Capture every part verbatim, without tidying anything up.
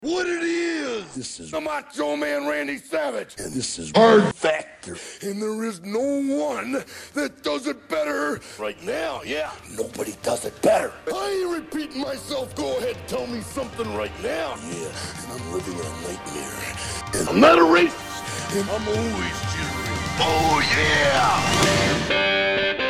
What it is. This is the Macho Man Randy Savage. And this is Hard Factor. And there is no one that does it better right now, yeah. Nobody does it better. I ain't repeating myself. Go ahead, tell me something right now. Yeah, and I'm living in a nightmare. And I'm not a racist, and I'm always cheering. Oh, yeah!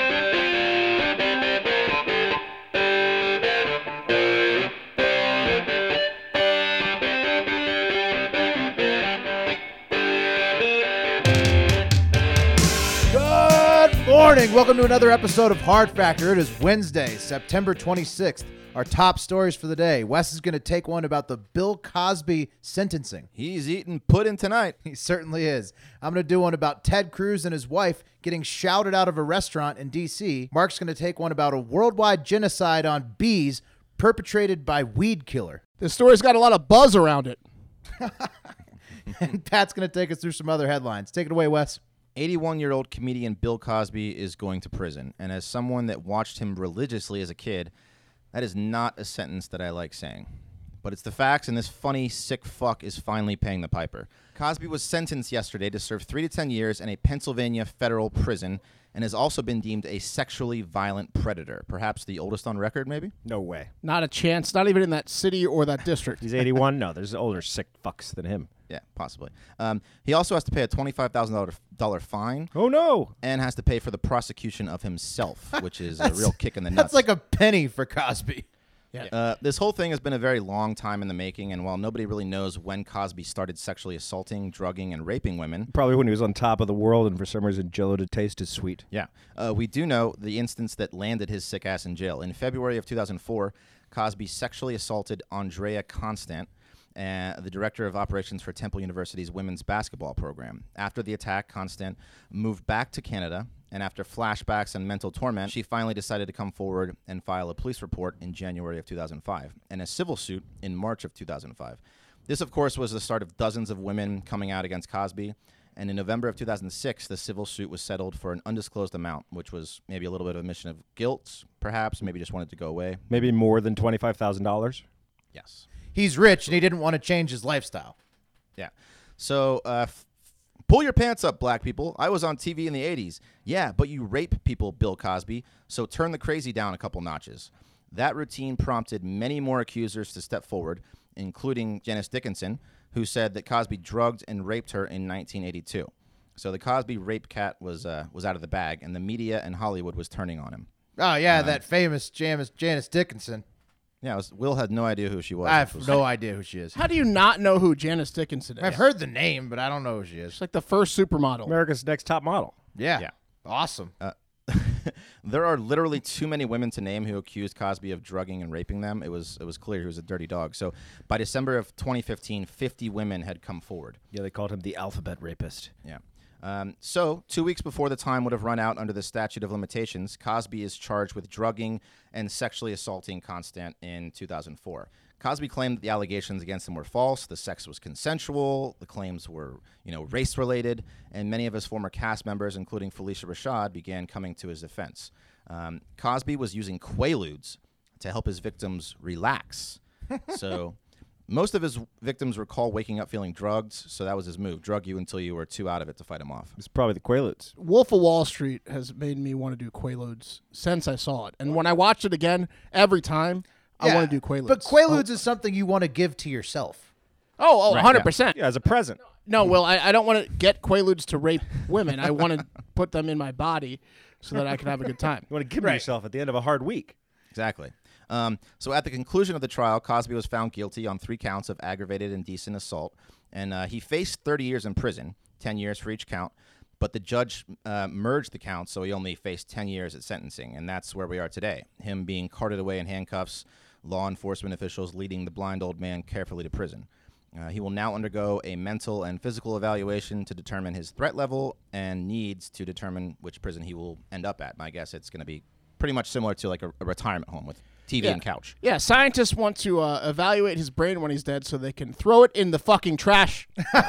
Morning. Welcome to another episode of Hard Factor. It is Wednesday, September twenty-sixth. Our top stories for the day. Wes is going to take one about the Bill Cosby sentencing. He's eating pudding tonight. He certainly is. I'm going to do one about Ted Cruz and his wife getting shouted out of a restaurant in D C Mark's going to take one about a worldwide genocide on bees perpetrated by weed killer. This story's got a lot of buzz around it. And Pat's going to take us through some other headlines. Take it away, Wes. eighty-one-year-old comedian Bill Cosby is going to prison, and as someone that watched him religiously as a kid, that is not a sentence that I like saying. But it's the facts, and this funny, sick fuck is finally paying the piper. Cosby was sentenced yesterday to serve three to ten years in a Pennsylvania federal prison and has also been deemed a sexually violent predator. Perhaps the oldest on record, maybe? No way. Not a chance. Not even in that city or that district. He's eighty-one? No, there's older sick fucks than him. Yeah, possibly. Um, he also has to pay a twenty-five thousand dollars fine. Oh, no. And has to pay for the prosecution of himself, which is a real kick in the nuts. That's like a penny for Cosby. Yeah. Uh, this whole thing has been a very long time in the making, and while nobody really knows when Cosby started sexually assaulting, drugging, and raping women... Probably when he was on top of the world, and for some reason Jell-O to taste is sweet. Yeah. Uh, we do know the instance that landed his sick ass in jail. In February of two thousand four, Cosby sexually assaulted Andrea Constant, Uh, the director of operations for Temple University's women's basketball program. After the attack, Constant moved back to Canada, and after flashbacks and mental torment, she finally decided to come forward and file a police report in January of two thousand five, and a civil suit in March of two thousand five. This, of course, was the start of dozens of women coming out against Cosby, and in November of two thousand six, the civil suit was settled for an undisclosed amount, which was maybe a little bit of a admission of guilt, perhaps, maybe just wanted to go away. Maybe more than twenty-five thousand dollars? Yes. He's rich, and he didn't want to change his lifestyle. Yeah. So uh, f- pull your pants up, black people. I was on T V in the eighties. Yeah, but you rape people, Bill Cosby, so turn the crazy down a couple notches. That routine prompted many more accusers to step forward, including Janice Dickinson, who said that Cosby drugged and raped her in nineteen eighty-two. So the Cosby rape cat was uh, was out of the bag, and the media and Hollywood was turning on him. Oh, yeah, Uh, that famous Janice, Janice Dickinson. Yeah, it was, Will had no idea who she was. I have Was- no idea who she is. How do you not know who Janice Dickinson is? I've heard the name, but I don't know who she is. She's like the first supermodel. America's Next Top Model. Yeah. Yeah. Awesome. Uh, there are literally too many women to name who accused Cosby of drugging and raping them. It was it was clear he was a dirty dog. So by December of twenty fifteen, fifty women had come forward. Yeah, they called him the alphabet rapist. Yeah. Um, so two weeks before the time would have run out under the statute of limitations, Cosby is charged with drugging and sexually assaulting Constant in two thousand four. Cosby claimed that the allegations against him were false, the sex was consensual, the claims were, you know, race-related, and many of his former cast members, including Felicia Rashad, began coming to his defense. Um, Cosby was using Quaaludes to help his victims relax. So most of his victims recall waking up feeling drugged, so that was his move. Drug you until you were too out of it to fight him off. It's probably the Quaaludes. Wolf of Wall Street has made me want to do Quaaludes since I saw it. And when I watch it again, every time, I Yeah, want to do Quaaludes. But Quaaludes is something you want to give to yourself. Oh, oh, Right, one hundred percent. Yeah, as a present. No, well, I, I don't want to get Quaaludes to rape women. I want to put them in my body so that I can have a good time. You want to give them yourself at the end of a hard week. Exactly. Um, so at the conclusion of the trial, Cosby was found guilty on three counts of aggravated indecent assault, and uh, he faced thirty years in prison, ten years for each count. But the judge uh, merged the counts, so he only faced ten years at sentencing, and that's where we are today, him being carted away in handcuffs, law enforcement officials leading the blind old man carefully to prison. Uh, he will now undergo a mental and physical evaluation to determine his threat level and needs to determine which prison he will end up at. And I guess it's going to be pretty much similar to like a, a retirement home with T V Yeah. and couch. Yeah, scientists want to uh, evaluate his brain when he's dead so they can throw it in the fucking trash.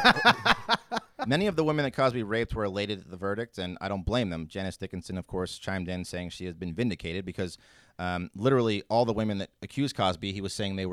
Many of the women that Cosby raped were elated at the verdict, and I don't blame them. Janice Dickinson, of course, chimed in saying she has been vindicated because um, literally all the women that accused Cosby, he was saying they were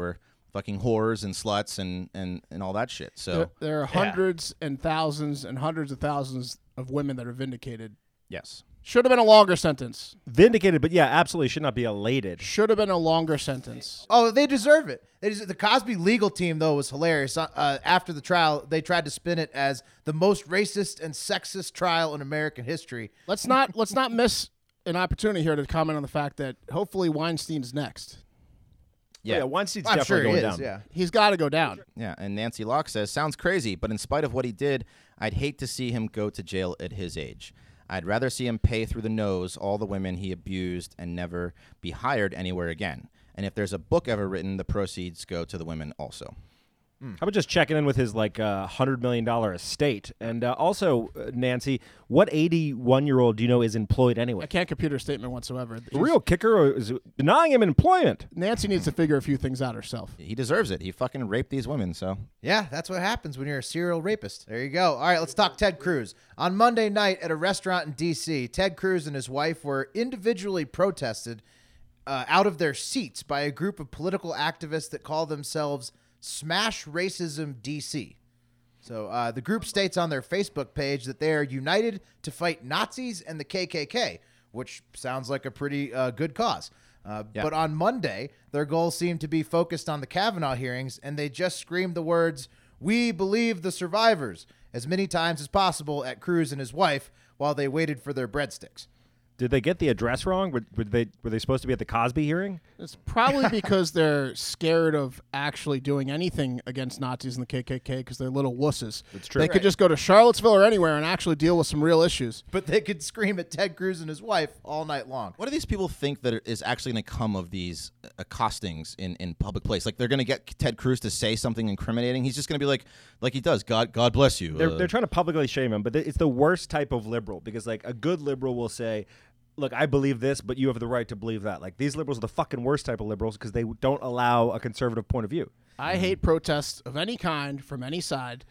fucking whores and sluts and, and, and all that shit. So There, there are hundreds and thousands and hundreds of thousands of women that are vindicated. yes. Should have been a longer sentence. Vindicated, but yeah, absolutely should not be elated. Should have been a longer sentence. Oh, they deserve it. They deserve, the Cosby legal team, though, was hilarious. Uh, after the trial, they tried to spin it as the most racist and sexist trial in American history. Let's not let's not miss an opportunity here to comment on the fact that hopefully Weinstein's next. Yeah, Yeah. Weinstein's I'm definitely sure he going is, down. yeah. He's got to go down. Yeah, and Nancy Locke says, sounds crazy, but in spite of what he did, I'd hate to see him go to jail at his age. I'd rather see him pay through the nose all the women he abused and never be hired anywhere again. And if there's a book ever written, the proceeds go to the women also. How about just checking in with his like uh, hundred million dollar estate? And uh, also, uh, Nancy, what eighty-one year old do you know is employed anyway? I can't compute her statement whatsoever. The real kicker is denying him employment. Nancy needs to figure a few things out herself. He deserves it. He fucking raped these women, so. Yeah, that's what happens when you're a serial rapist. There you go. All right, let's talk Ted Cruz. On Monday night at a restaurant in D C, Ted Cruz and his wife were individually protested uh, out of their seats by a group of political activists that call themselves Smash Racism D C. So uh, the group states on their Facebook page that they are united to fight Nazis and the K K K, which sounds like a pretty uh, good cause. Uh, Yeah. But on Monday, their goal seemed to be focused on the Kavanaugh hearings, and they just screamed the words, "We believe the survivors," as many times as possible at Cruz and his wife while they waited for their breadsticks. Did they get the address wrong? Were, were they were they supposed to be at the Cosby hearing? It's probably because they're scared of actually doing anything against Nazis and the K K K because they're little wusses. That's true. They could just go to Charlottesville or anywhere and actually deal with some real issues. But they could scream at Ted Cruz and his wife all night long. What do these people think that is actually going to come of these accostings in, in public place? Like they're going to get Ted Cruz to say something incriminating? He's just going to be like, like he does, God God bless you. They're Uh, they're trying to publicly shame him, but th- it's the worst type of liberal because like a good liberal will say, look, I believe this, but you have the right to believe that. Like these liberals are the fucking worst type of liberals because they don't allow a conservative point of view. I hate protests of any kind from any side.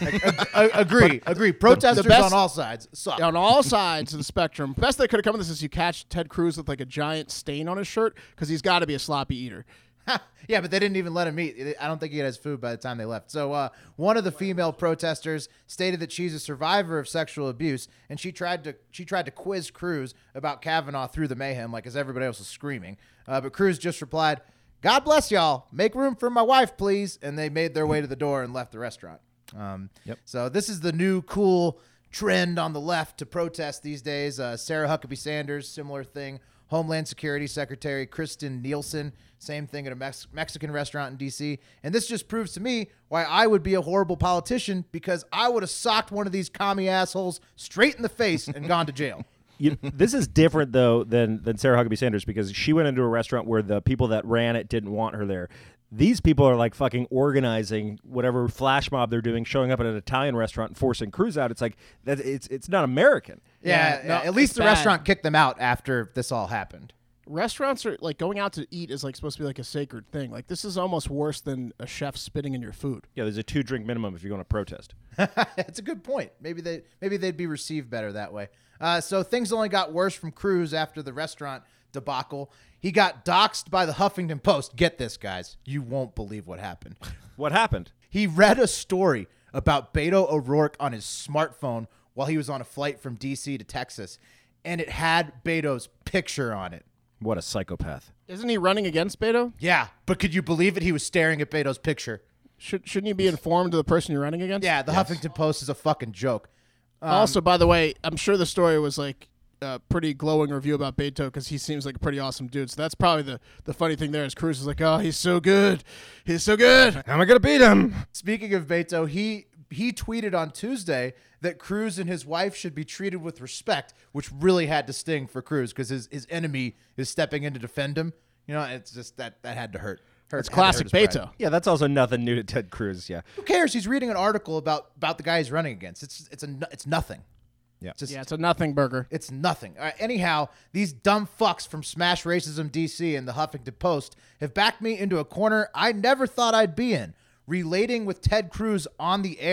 I agree, agree. Protesters best- on all sides suck. On all sides of the spectrum. Best that could have come of this is you catch Ted Cruz with like a giant stain on his shirt because he's got to be a sloppy eater. Yeah, but they didn't even let him eat. I don't think he had his food by the time they left. So uh, one of the female protesters stated that she's a survivor of sexual abuse, and she tried to she tried to quiz Cruz about Kavanaugh through the mayhem, like as everybody else was screaming. Uh, but Cruz just replied, "God bless y'all. Make room for my wife, please." And they made their way to the door and left the restaurant. Um, Yep. So this is the new cool trend on the left to protest these days. Uh, Sarah Huckabee Sanders, similar thing. Homeland Security Secretary Kristen Nielsen, same thing at a Mex- Mexican restaurant in D C. And this just proves to me why I would be a horrible politician, because I would have socked one of these commie assholes straight in the face and gone to jail. You, this is different though than than Sarah Huckabee Sanders because she went into a restaurant where the people that ran it didn't want her there. These people are like fucking organizing whatever flash mob they're doing, showing up at an Italian restaurant and forcing Cruz out. It's like that. It's it's not American. Yeah, Yeah, no, at least it's the bad. restaurant kicked them out after this all happened. Restaurants are like going out to eat is like supposed to be like a sacred thing. Like this is almost worse than a chef spitting in your food. Yeah, there's a two drink minimum if you're going to protest. That's a good point. Maybe they maybe they'd be received better that way. Uh, so things only got worse from Cruz after the restaurant debacle. He got doxxed by the Huffington Post. Get this, guys. You won't believe what happened. What happened? He read a story about Beto O'Rourke on his smartphone while he was on a flight from D C to Texas, and it had Beto's picture on it. What a psychopath. Isn't he running against Beto? Yeah, but could you believe it? He was staring at Beto's picture. Should shouldn't you be informed of the person you're running against? Yeah, the Huffington Post is a fucking joke. also, by the way, I'm sure the story was like a pretty glowing review about Beto because he seems like a pretty awesome dude. So that's probably the, the funny thing there is Cruz is like, oh, he's so good. He's so good. How am I going to beat him? Speaking of Beto, he he tweeted on Tuesday that Cruz and his wife should be treated with respect, which really had to sting for Cruz because his, his enemy is stepping in to defend him. You know, it's just that that had to hurt. hurt It's had to hurt classic his pride. Beto. Yeah, that's also nothing new to Ted Cruz. Yeah. Who cares? He's reading an article about about the guy he's running against. It's it's a no- it's nothing. Yeah. It's just, Yeah, it's a nothing burger. It's nothing. All right, anyhow, these dumb fucks from Smash Racism D C and the Huffington Post have backed me into a corner I never thought I'd be in, relating with Ted Cruz on the air.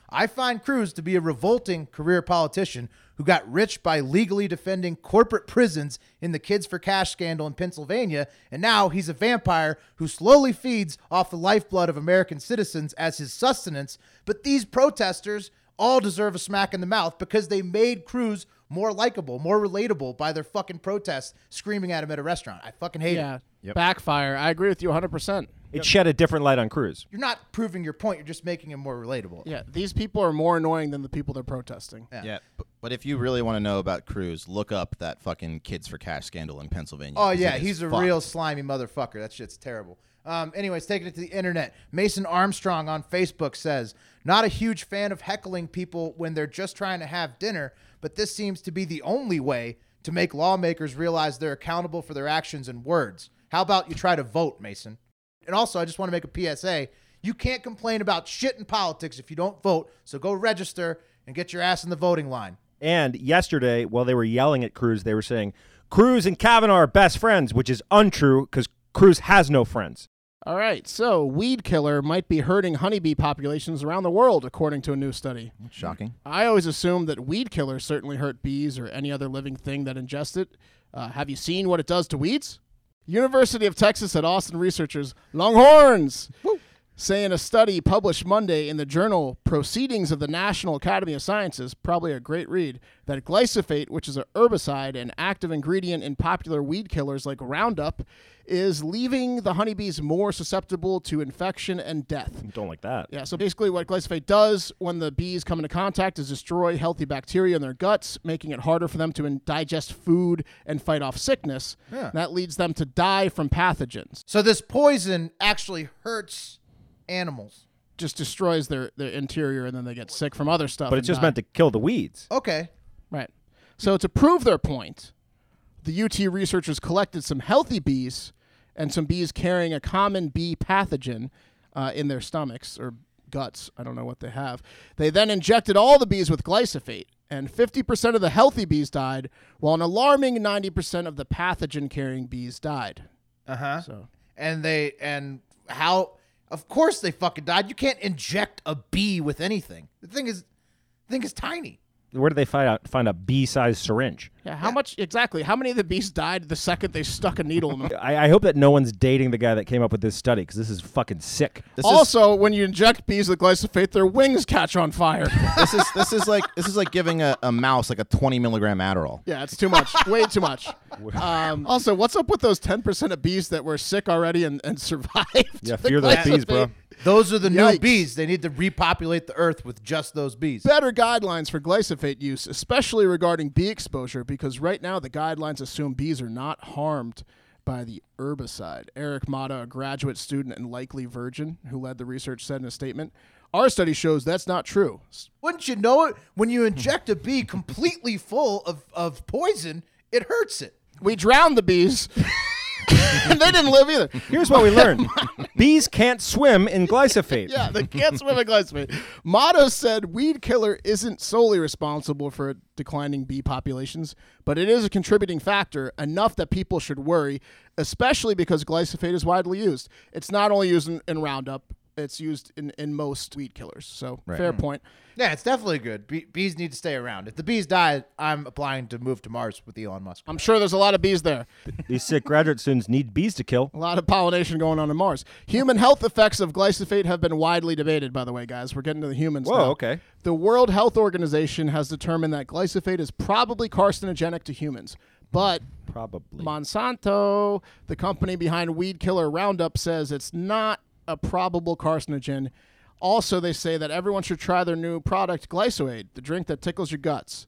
I find Cruz to be a revolting career politician who got rich by legally defending corporate prisons in the Kids for Cash scandal in Pennsylvania, and now he's a vampire who slowly feeds off the lifeblood of American citizens as his sustenance. But these protesters all deserve a smack in the mouth because they made Cruz more likable, more relatable by their fucking protests screaming at him at a restaurant. I fucking hate Yeah. it. Yep. Backfire. I agree with you one hundred percent. It shed a different light on Cruz. You're not proving your point. You're just making him more relatable. Yeah, these people are more annoying than the people they're protesting. Yeah. Yeah, but, but if you really want to know about Cruz, look up that fucking Kids for Cash scandal in Pennsylvania. Oh, 'cause yeah. it is He's a fucked. real slimy motherfucker. That shit's terrible. Um, anyways, taking it to the internet. Mason Armstrong on Facebook says, not a huge fan of heckling people when they're just trying to have dinner, but this seems to be the only way to make lawmakers realize they're accountable for their actions and words. How about you try to vote, Mason? And also, I just want to make a P S A. You can't complain about shit in politics if you don't vote, so go register and get your ass in the voting line. And yesterday, while they were yelling at Cruz, they were saying, Cruz and Kavanaugh are best friends, which is untrue because Cruz has no friends. All right, so weed killer might be hurting honeybee populations around the world, according to a new study. Shocking. I always assumed that weed killers certainly hurt bees or any other living thing that ingests it. Uh, have you seen what it does to weeds? University of Texas at Austin researchers Longhorns say in a study published Monday in the journal Proceedings of the National Academy of Sciences, probably a great read, that glyphosate, which is a herbicide and active ingredient in popular weed killers like Roundup, is leaving the honeybees more susceptible to infection and death. Don't like that. Yeah, so basically what glyphosate does when the bees come into contact is destroy healthy bacteria in their guts, making it harder for them to in- digest food and fight off sickness. Yeah. That leads them to die from pathogens. So this poison actually hurts animals. Just destroys their, their interior and then they get sick from other stuff. But and it's just die. meant to kill the weeds. Okay. Right. So to prove their point, the U T researchers collected some healthy bees and some bees carrying a common bee pathogen uh, in their stomachs or guts. I don't know what they have. They then injected all the bees with glyphosate, and fifty percent of the healthy bees died, while an alarming ninety percent of the pathogen-carrying bees died. Uh-huh. So And they, and how, of course they fucking died. You can't inject a bee with anything. The thing is, the thing is tiny. Where did they find out find a bee-sized syringe? yeah, how much exactly? How many of the bees died the second they stuck a needle in them? I, I hope that no one's dating the guy that came up with this study because this is fucking sick. This is Also, when you inject bees with glyphosate, their wings catch on fire. this is this is like this is like giving a, a mouse like a twenty milligram Adderall. Yeah, it's too much. Way too much. Um, also, what's up with those ten percent of bees that were sick already and, and survived? Yeah, the fear those bees, bro. glyphosate? Those are the new Yikes. bees. They need to repopulate the earth with just those bees. Better guidelines for glyphosate use, especially regarding bee exposure, because right now the guidelines assume bees are not harmed by the herbicide. Eric Mata, a graduate student and likely virgin who led the research, said in a statement, "Our study shows that's not true." Wouldn't you know it? When you inject a bee completely full of, of poison, it hurts it. We drowned the bees. And they didn't live either. Here's what we learned. Bees can't swim in glyphosate. Yeah, they can't swim in glyphosate. Motto said weed killer isn't solely responsible for declining bee populations, but it is a contributing factor, enough that people should worry, especially because glyphosate is widely used. It's not only used in, in Roundup, it's used in, in most weed killers. So, Right. fair point. Yeah, it's definitely good. Bee- bees need to stay around. If the bees die, I'm applying to move to Mars with Elon Musk. I'm sure there's a lot of bees there. These sick graduate students need bees to kill. A lot of pollination going on in Mars. Human health effects of glyphosate have been widely debated, by the way, guys. We're getting to the humans Whoa, now. okay. The World Health Organization has determined that glyphosate is probably carcinogenic to humans. But Probably. Monsanto, the company behind weed killer Roundup, says it's not a probable carcinogen. Also, they say that everyone should try their new product, Glycerate, the drink that tickles your guts.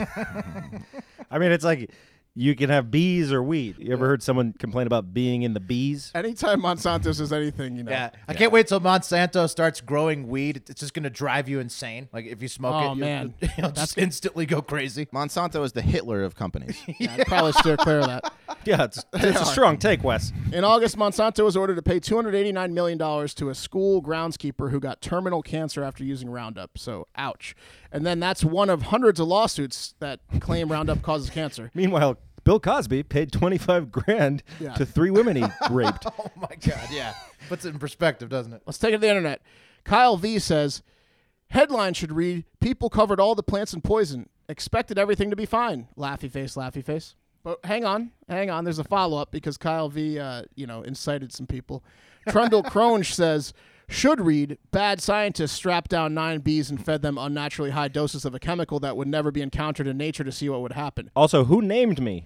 I mean, it's like you can have bees or weed. You ever heard someone complain about being in the bees? Anytime Monsanto says anything, you know. Yeah, I can't wait till Monsanto starts growing weed. It's just gonna drive you insane. Like if you smoke Oh, it, you'll- man. you'll just instantly go crazy. Monsanto is the Hitler of companies. Yeah, I'd probably steer clear of that. Yeah, it's, it's a strong take, Wes. In August, Monsanto was ordered to pay two hundred eighty-nine million dollars to a school groundskeeper who got terminal cancer after using Roundup. So, ouch. And then that's one of hundreds of lawsuits that claim Roundup causes cancer. Meanwhile, Bill Cosby paid twenty-five grand Yeah. to three women he raped. Oh my god, yeah. Puts it in perspective, doesn't it? Let's take it to the internet. Kyle V says, Headline should read, people covered all the plants in poison. Expected everything to be fine. Laughy face, laughy face. But hang on, hang on. There's a follow-up because Kyle V, uh, you know, incited some people. Trundle Cronge says, should read, bad scientists strapped down nine bees and fed them unnaturally high doses of a chemical that would never be encountered in nature to see what would happen. Also, who named me?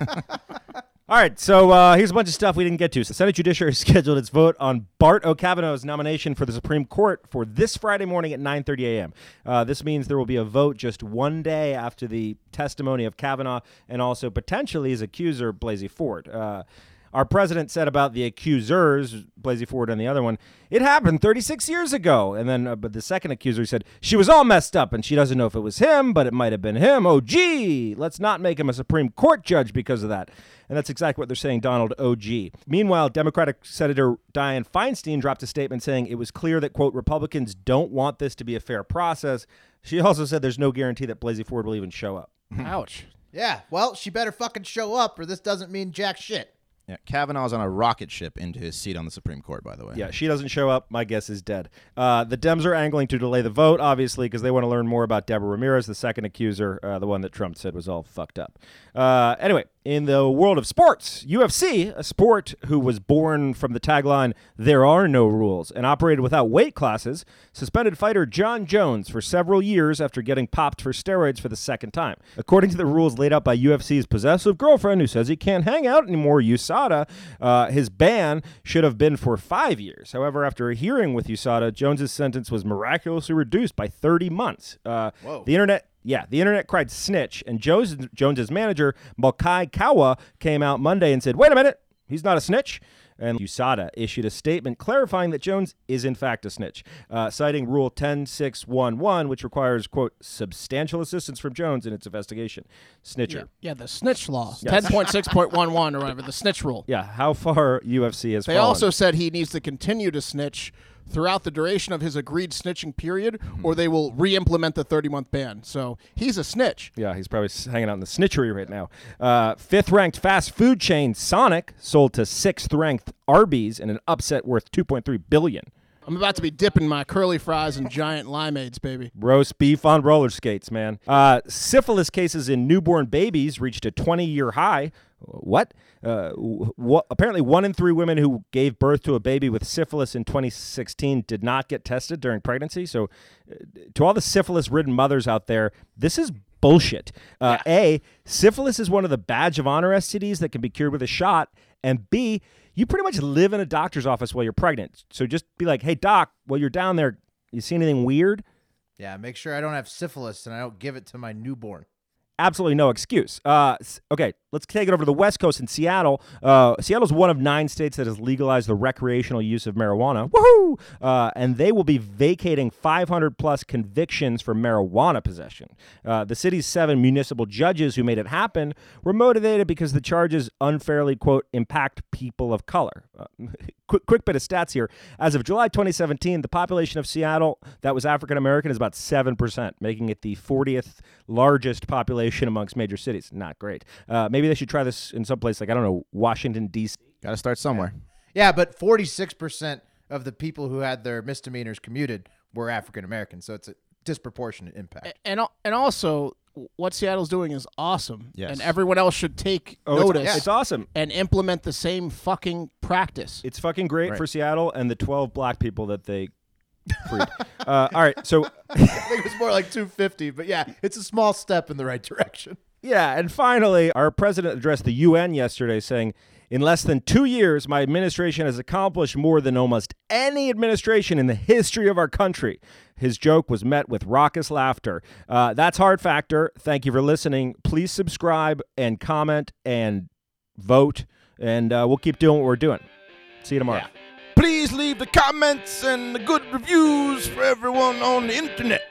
All right, so uh, here's a bunch of stuff we didn't get to. So Senate Judiciary scheduled its vote on Bart O'Kavanaugh's nomination for the Supreme Court for this Friday morning at nine thirty a.m. Uh, this means there will be a vote just one day after the testimony of Kavanaugh and also potentially his accuser, Blasey Ford. Uh, Our president said about the accusers, Blasey Ford and the other one, it happened thirty-six years ago. And then, uh, but the second accuser said, she was all messed up and she doesn't know if it was him, but it might have been him. Oh, gee, let's not make him a Supreme Court judge because of that. And that's exactly what they're saying, Donald O G. Meanwhile, Democratic Senator Dianne Feinstein dropped a statement saying it was clear that, quote, Republicans don't want this to be a fair process. She also said there's no guarantee that Blasey Ford will even show up. Ouch. Yeah, well, she better fucking show up or this doesn't mean jack shit. Yeah, Kavanaugh's on a rocket ship into his seat on the Supreme Court, by the way. Yeah, she doesn't show up. My guess is dead. Uh, the Dems are angling to delay the vote, obviously, because they want to learn more about Deborah Ramirez, the second accuser, uh, the one that Trump said was all fucked up. Uh, anyway, in the world of sports, U F C, a sport who was born from the tagline, there are no rules, and operated without weight classes, suspended fighter John Jones for several years after getting popped for steroids for the second time. According to the rules laid out by U F C's possessive girlfriend, who says he can't hang out anymore, U S A D A, uh, his ban should have been for five years. However, after a hearing with U S A D A, Jones's sentence was miraculously reduced by thirty months. Uh, Whoa. The internet... Yeah, the internet cried snitch, and Jones, Jones's manager, Mulcahy Kawa, came out Monday and said, wait a minute, he's not a snitch. And U S A D A issued a statement clarifying that Jones is in fact a snitch, uh, citing Rule ten six one one, which requires, quote, substantial assistance from Jones in its investigation. Snitcher. Yeah, yeah the snitch law. Yes. ten point six point one one or whatever, the snitch rule. Yeah, how far U F C has They fallen. also said he needs to continue to snitch throughout the duration of his agreed snitching period, or they will re-implement the thirty-month ban. So he's a snitch. Yeah, he's probably s- hanging out in the snitchery right now. Uh, fifth-ranked fast food chain Sonic sold to sixth-ranked Arby's in an upset worth two point three billion dollars. I'm about to be dipping my curly fries in giant limeades, baby. Roast beef on roller skates, man. Uh, syphilis cases in newborn babies reached a twenty-year high. What? Uh, wh- apparently, one in three women who gave birth to a baby with syphilis in twenty sixteen did not get tested during pregnancy. So, uh, to all the syphilis-ridden mothers out there, this is bullshit. Uh, Yeah. A, syphilis is one of the badge of honor S T Ds that can be cured with a shot. And B, you pretty much live in a doctor's office while you're pregnant. So just be like, hey, doc, while you're down there, you see anything weird? Yeah, make sure I don't have syphilis and I don't give it to my newborn. Absolutely no excuse. Uh, s- okay, let's take it over to the West Coast in Seattle. Uh, Seattle's one of nine states that has legalized the recreational use of marijuana. Woohoo! Uh, and they will be vacating five hundred plus convictions for marijuana possession. Uh, the city's seven municipal judges who made it happen were motivated because the charges unfairly, quote, impact people of color. Uh, quick, quick bit of stats here. As of July twenty seventeen, the population of Seattle that was African American is about seven percent, making it the fortieth largest population amongst major cities. Not great. Uh, maybe they should try this in some place like, I don't know, Washington, D C Got to start somewhere. Yeah, but forty-six percent of the people who had their misdemeanors commuted were African American, so it's a disproportionate impact. And al- and also, what Seattle's doing is awesome. Yes. And everyone else should take Oh, it's- notice It's awesome. and implement the same fucking practice. It's fucking great Right. for Seattle and the twelve black people that they freed. uh, all right, so I think it was more like two fifty, but yeah, it's a small step in the right direction. yeah, and finally, our president addressed the U N yesterday saying, in less than two years, my administration has accomplished more than almost any administration in the history of our country. His joke was met with raucous laughter. Uh, that's Hard Factor. Thank you for listening. Please subscribe and comment and vote, and uh, we'll keep doing what we're doing. See you tomorrow. Please leave the comments and the good reviews for everyone on the internet.